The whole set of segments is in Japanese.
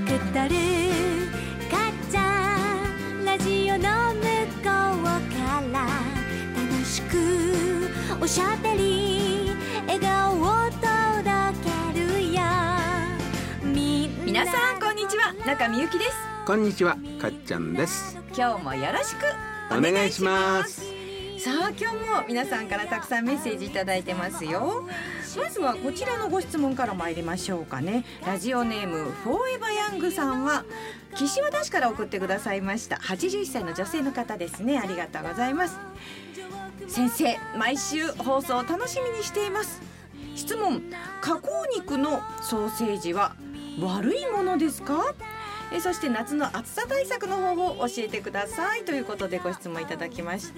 くとるかっちゃんラジオの向こうから楽しくおしゃべり笑顔を届けるよ。 皆さんこんにちは、中みゆきです。 こんにちは、かっちゃんです。 今日もよろしくお願いします。 さあ今日も皆さんからたくさんメッセージいただいてますよ。まずはこちらのご質問から参りましょうかね。ラジオネームフォーエバーヤングさんは岸和田市から送ってくださいました。81歳の女性の方ですね。ありがとうございます。先生、毎週放送を楽しみにしています。質問、加工肉のソーセージは悪いものですか？そして夏の暑さ対策の方法を教えてくださいということでご質問いただきました。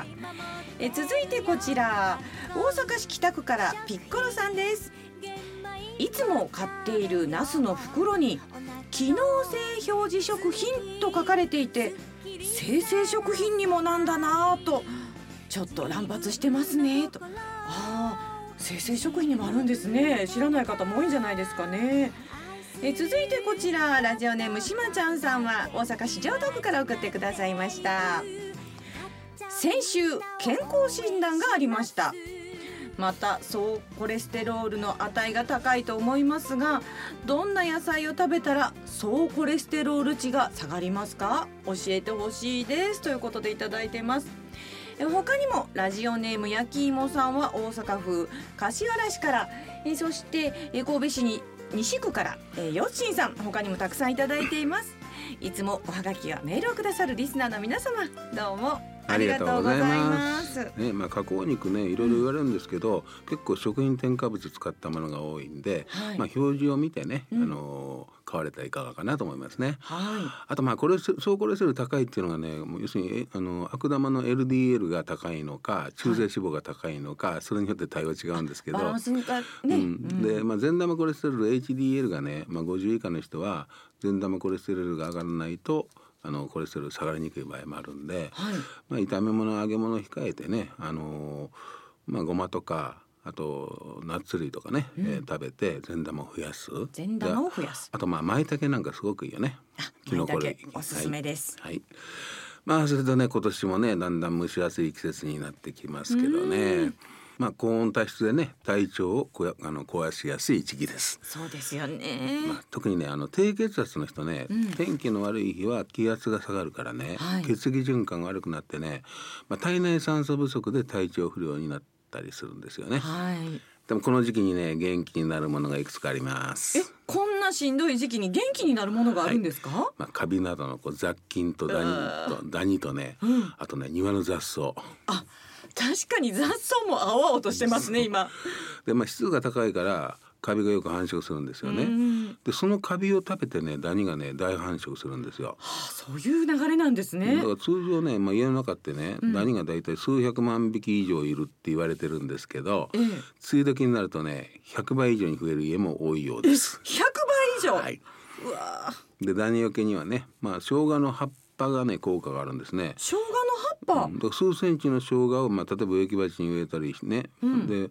続いてこちら、大阪市北区からピッコロさんです。いつも買っているナスの袋に機能性表示食品と書かれていて、生鮮食品にもなんだなとちょっと乱発してますねと。生鮮食品にもあるんですね。知らない方も多いんじゃないですかね。続いてこちら、ラジオネームしまちゃんさんは大阪市城東区から送ってくださいました。先週健康診断がありました。また総コレステロールの値が高いと思いますが、どんな野菜を食べたら総コレステロール値が下がりますか？教えてほしいですということでいただいています。他にもラジオネームやきいもさんは大阪府柏原市から、そして神戸市に西区からよっしんさん、他にもたくさんいただいています。いつもおはがきやメールをくださるリスナーの皆様、どうもありがとうございます。 加工肉ね、いろいろ言われるんですけど、結構食品添加物使ったものが多いんで、表示を見てね、買われたらいかがかなと思いますね。あと総コレステロール高いっていうのがね、もう要するに悪玉の LDL が高いのか中性脂肪が高いのか、それによって対応違うんですけど、 バランスがね、 で善玉コレステロール HDL がね、50以下の人は善玉コレステロールが上がらないとコレステロール下がりにくい場合もあるんで、炒め物揚げ物を控えてね、ごまとかあとナッツ類とかね、食べて善玉を増やす。あと舞茸なんかすごくいいよね。キノコ類おすすめです。 それとね、今年もねだんだん蒸し暑い季節になってきますけどね、高温多湿でね体調を壊しやすい時期です。 そうですよね。 特にね低血圧の人ね、天気の悪い日は気圧が下がるからね、血液循環が悪くなってね、体内酸素不足で体調不良になったりするんですよね。でもこの時期にね元気になるものがいくつかあります。 こんなしんどい時期に元気になるものがあるんですか？ カビなどの雑菌とダニとね、あとね庭の雑草。 確かに雑草も青々としてますね今。 で湿度が高いからカビがよく繁殖するんですよね。でそのカビを食べてねダニがね大繁殖するんですよ。 そういう流れなんですね。 だから通常ね、家の中ってね、ダニがだいたい数百万匹以上いるって言われてるんですけど、梅雨時になるとね100倍以上に増える家も多いようです。 100倍以上、 うわでダニよけにはね、生姜の葉っぱがね効果があるんですね。 生姜の葉っぱ、 だから数センチの生姜を、例えば植木鉢に植えたりね、で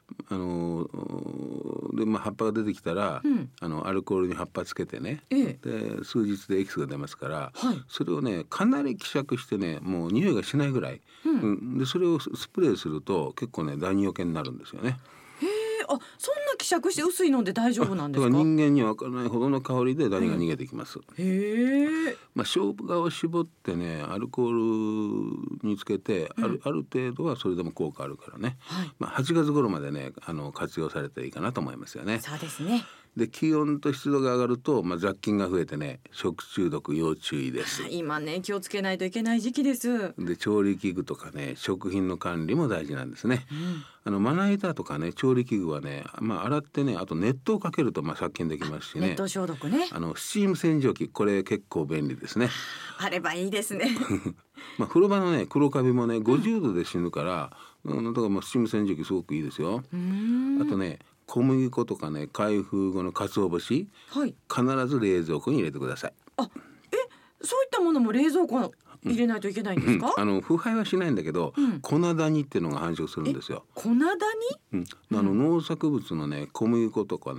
葉っぱが出てきたら、アルコールに葉っぱつけてね、で数日でエキスが出ますから、それをねかなり希釈してね、もう匂いがしないぐらい、でそれをスプレーすると結構ねダニよけになるんですよね。 そんな希釈して薄いので大丈夫なんですか？ だから人間には分からないほどの香りでダニが逃げてきます。生姜を絞ってねアルコールにつけて、ある程度はそれでも効果あるからね、8月頃までね活用されていいかなと思いますよね。 そうですね。 で気温と湿度が上がると、雑菌が増えてね食中毒要注意です。 今ね気をつけないといけない時期です。 で調理器具とかね食品の管理も大事なんですね。まな板とかね調理器具はね、洗ってね、あと熱湯をかけると殺菌できますしね。 熱湯消毒ね。 スチーム洗浄機、これ結構便利ですね。 あればいいですね。 風呂場のね黒カビもね50度で死ぬから、だからスチーム洗浄機すごくいいですよ。あとね小麦粉とかね開封後の鰹節、必ず冷蔵庫に入れてください。 そういったものも冷蔵庫入れないといけないんですか？ 腐敗はしないんだけど、粉ダニっていうのが繁殖するんですよ。 粉ダニ？ 農作物のね小麦粉とかね、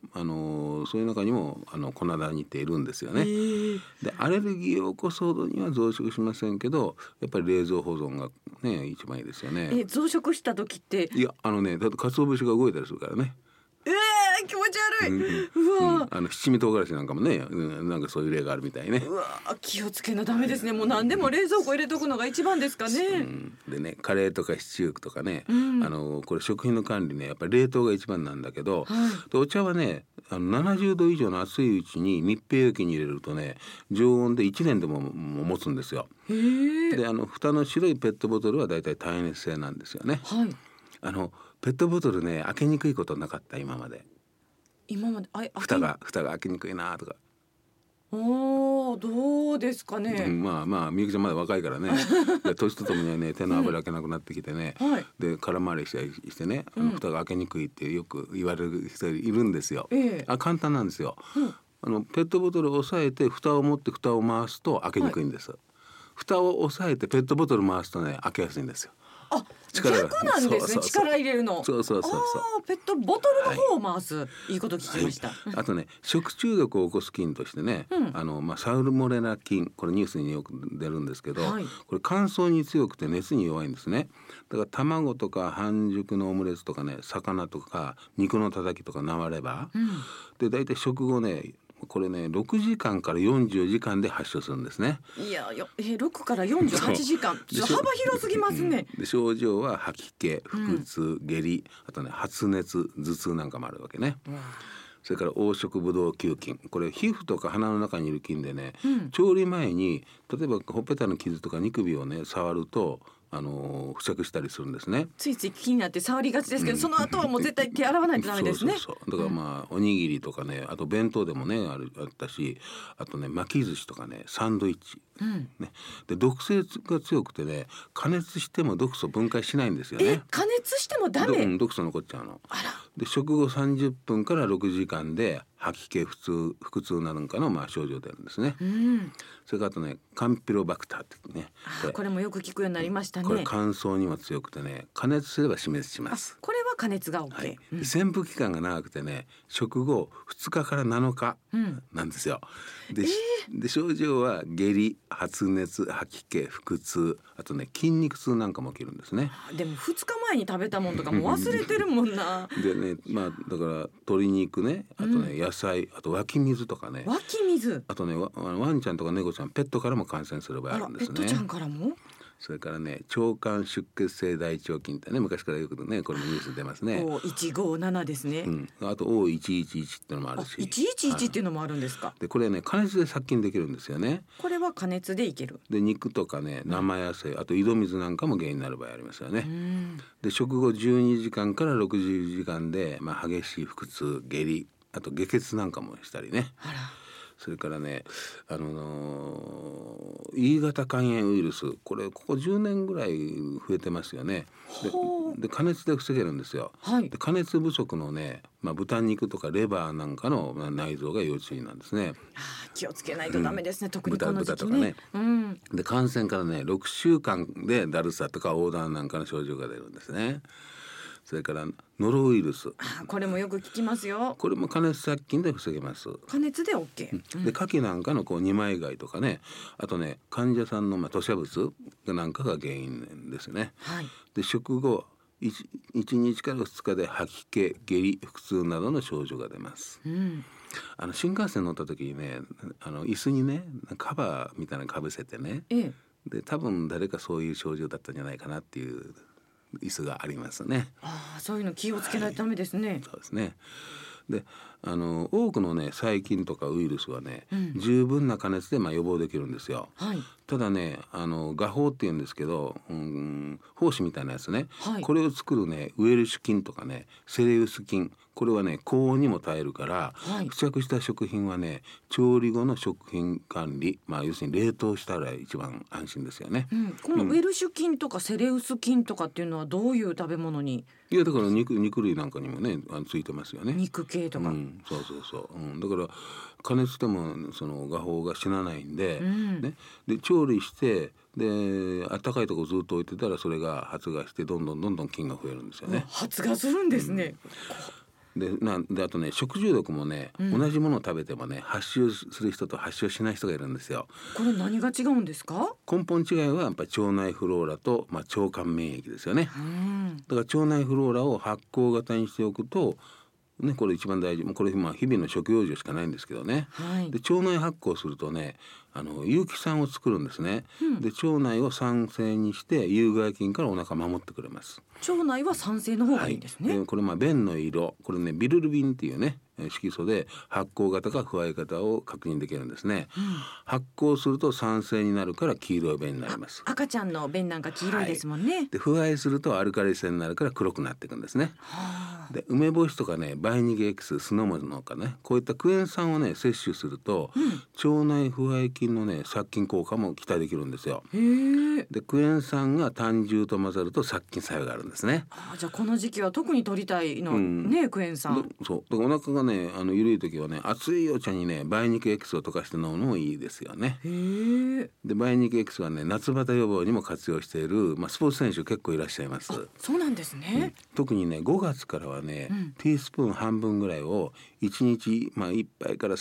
そういう中にもコナダニっているんですよね。でアレルギーを起こすほどには増殖しませんけど、やっぱり冷蔵保存がね一番いいですよね。 増殖した時っていやだって鰹節が動いたりするからね。 気持ち悪い、 うわ七味唐辛子なんかもね、なんかそういう例があるみたいね。 うわ気をつけなダメですね。もう何でも冷蔵庫入れとくのが一番ですかね。 でねカレーとかシチューとかね、これ食品の管理ねやっぱり冷凍が一番なんだけど、でお茶はね70度以上の熱いうちに密閉容器に入れるとね常温で1年でも持つんですよ。で蓋の白いペットボトルはだいたい耐熱性なんですよね。ペットボトルね開けにくいことなかった今まで。蓋が開けにくいなとか。 どうですかね。 まあみゆきちゃんまだ若いからね年とともにね手の油開けなくなってきてね、で空回りしたりしてね蓋が開けにくいってよく言われる人いるんですよ。簡単なんですよ。ペットボトルを押さえて蓋を持って蓋を回すと開けにくいんです。蓋を押さえてペットボトル回すとね開けやすいんですよ。 逆なんですね。力入れるの。 そうペットボトルの方を回す、いいこと聞きました。 あとね食中毒を起こす菌としてね、サルモネラ菌、これニュースによく出るんですけど、これ乾燥に強くて熱に弱いんですね。だから卵とか半熟のオムレツとかね魚とか肉のたたきとか生レバー、でだいたい食後ねこれね6時間から44時間で発症するんですね。 6から48時間幅広すぎますね。 で症状は吐き気、腹痛、下痢、あとね発熱、頭痛なんかもあるわけね。それから黄色ブドウ球菌、これ皮膚とか鼻の中にいる菌でね、調理前に例えばほっぺたの傷とかニキビをね触ると付着したりするんですね。 ついつい気になって触りがちですけど、その後はもう絶対手洗わないとダメですね。 だからおにぎりとかね、あと弁当でもねあったし、あとね巻き寿司とかねサンドイッチ、で毒性が強くてね加熱しても毒素分解しないんですよね。 加熱してもダメ？ 毒素残っちゃうの。で食後30分から6時間で吐き気、腹痛なんかの症状出るんですね。それからあとねカンピロバクターってね、 これもよく聞くようになりましたね。 これ乾燥にも強くてね加熱すれば死滅します。 これは加熱が OK、 潜伏期間が長くてね食後2日から7日なんですよ。で症状は下痢、発熱、吐き気、腹痛、あとね筋肉痛なんかも起きるんですね。 でも2日前に食べたもんとかも忘れてるもんなでねだから鶏肉ね、あとね野菜、あと湧き水とかね。 湧き水、 あとねワンちゃんとか猫ちゃん、ペットからも感染する場合あるんですね。 ペットちゃんからも。 それからね腸管出血性大腸菌ってね昔からよくねこれもニュース出ますね。 157ですね。 あと O111 ってのもあるし、 111っていうのもあるんですか。 でこれね加熱で殺菌できるんですよね。 これは加熱でいける。で肉とかね生野菜、あと井戸水なんかも原因になる場合ありますよね。で食後12時間から60時間で、激しい腹痛、下痢、あと下血なんかもしたりね。それからねE 型肝炎ウイルス、ここ10年ぐらい増えてますよね。で加熱で防げるんですよ。で加熱不足のね、豚肉とかレバーなんかの内臓が要注意なんですね。 気をつけないとダメですね、特にこの時期ね。 豚とかね、で感染からね6週間でだるさとか黄疸なんかの症状が出るんですね。それからノロウイルス、 これもよく聞きますよ。 これも加熱殺菌で防げます。 加熱で OK、 で牡蠣なんかの二枚貝とかね、あとね患者さんの吐瀉物なんかが原因ですね。で食後1日から2日で吐き気、下痢、腹痛などの症状が出ます。新幹線乗った時にね椅子にねカバーみたいなのかぶせてね、で多分誰かそういう症状だったんじゃないかなっていう椅子がありますね。 そういうの気をつけないとダメですね。 そうですね。で多くのね細菌とかウイルスはね、十分な加熱で予防できるんですよ。ただね芽胞って言うんですけど、胞子みたいなやつね、これを作るねウエルシュ菌とかねセレウス菌、これはね高温にも耐えるから、付着した食品はね調理後の食品管理、要するに冷凍したら一番安心ですよね。 このウエルシュ菌とかセレウス菌とかっていうのはどういう食べ物に？ いやだから肉類なんかにもねついてますよね。 肉系とか、 そう、だから加熱してもその芽胞が死なないんで、で調理してで暖かいところずっと置いてたらそれが発芽してどんどん菌が増えるんですよね。 発芽するんですね。 であとね食中毒もね、同じものを食べてもね発症する人と発症しない人がいるんですよ。 これ何が違うんですか？ 根本違いはやっぱり腸内フローラと、腸管免疫ですよね。だから腸内フローラを発酵型にしておくとね、これ一番大事。これ日々の食用状しかないんですけどね、で腸内発酵するとね有機酸を作るんですね、で腸内を酸性にして有害菌からお腹守ってくれます。 腸内は酸性の方がいいんですね。 でこれ便の色、これねビルルビンっていうね色素で発酵型か腐敗型を確認できるんですね、発酵すると酸性になるから黄色い便になります。 赤ちゃんの便なんか黄色いですもんね、 で腐敗するとアルカリ性になるから黒くなっていくんですね。で梅干しとかね梅肉エキス、酢の物かね、こういったクエン酸をね摂取すると、腸内腐敗菌のね殺菌効果も期待できるんですよ。でクエン酸が胆汁と混ざると殺菌作用があるんですね。 じゃあこの時期は特に取りたいの、ねクエン酸。 そうでお腹がね緩い時はね熱いお茶にね梅肉エキスを溶かして飲むのもいいですよね。で梅肉エキスはね夏バテ予防にも活用している、スポーツ選手結構いらっしゃいます。 そうなんですね、 特にね5月からはね、ティースプーン半分ぐらいを1日、1回から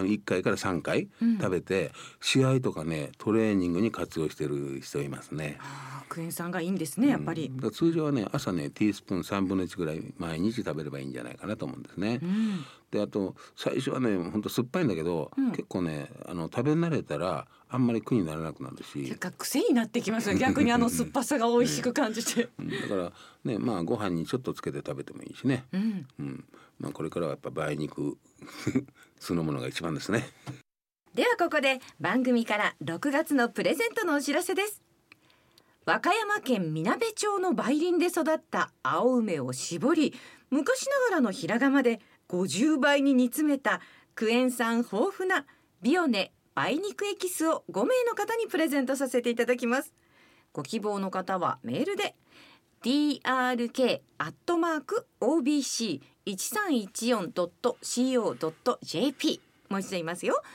3回食べて、試合とかねトレーニングに活用している人いますね。 クエン酸がいいんですねやっぱり、 通常はね朝ねティースプーン3分の1ぐらい毎日食べればいいんじゃないかなと思うんですね、であと最初はねほんと酸っぱいんだけど、結構ね食べ慣れたらあんまり苦にならなくなるし、 結果癖になってきますよ逆に酸っぱさが美味しく感じて、 だからねご飯にちょっとつけて食べてもいいしね、これからはやっぱ梅肉酢の物が一番ですね。 ではここで番組から6月のプレゼントのお知らせです。和歌山県みなべ町の梅林で育った青梅を絞り、昔ながらの平釜で50倍に煮詰めたクエン酸豊富なビオネ梅肉エキスを5名の方にプレゼントさせていただきます。ご希望の方はメールで drk@obc1314.co.jp もう一度言いますよ。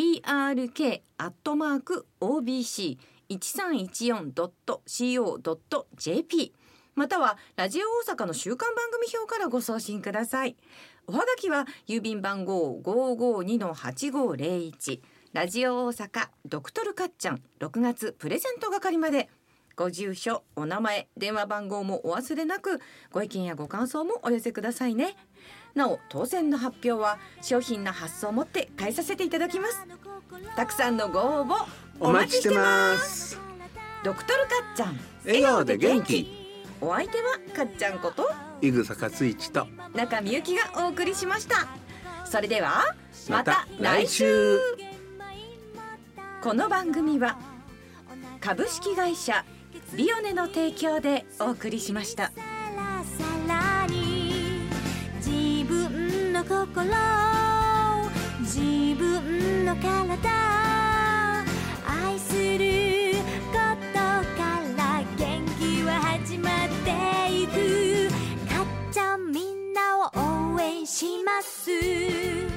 drk@obc1314.co.jp またはラジオ大阪の週刊番組表からご送信ください。おはがきは郵便番号 552-8501 ラジオ大阪ドクトルかっちゃん6月プレゼント係まで。ご住所、お名前、電話番号もお忘れなく、ご意見やご感想もお寄せくださいね。なお当選の発表は商品の発送をもって返させていただきます。たくさんのご応募お待ちしてます。 ドクトルかっちゃん笑顔で元気。 お相手はかっちゃんこと井草克一と中みゆきがお送りしました。それではまた来週。 この番組は株式会社ビオネの提供でお送りしました。 さらに自分の心、自分の体、愛することから元気は始まっていく。かっちゃんみんなを応援します。